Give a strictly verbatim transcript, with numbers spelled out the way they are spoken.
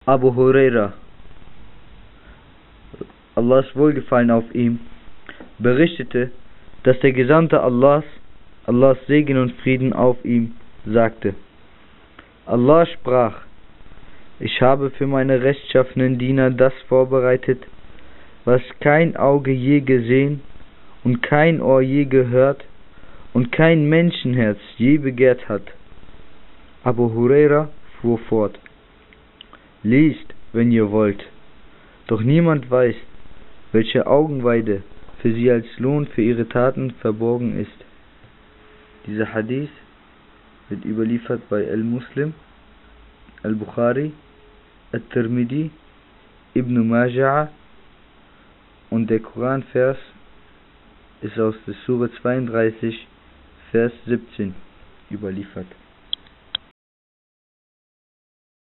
Abu Huraira, Allahs Wohlgefallen auf ihm, berichtete, dass der Gesandte Allahs, Allahs Segen und Frieden auf ihm, sagte: Allah sprach: Ich habe für meine rechtschaffenen Diener das vorbereitet, was kein Auge je gesehen und kein Ohr je gehört und kein Menschenherz je begehrt hat. Abu Huraira fuhr fort: Liest, wenn ihr wollt, doch niemand weiß, welche Augenweide für sie als Lohn für ihre Taten verborgen ist. Dieser Hadith wird überliefert bei Al-Muslim, Al-Bukhari, At-Tirmidhi, Ibn Majah, und der Koranvers ist aus der Sure zweiunddreißig, Vers siebzehn überliefert.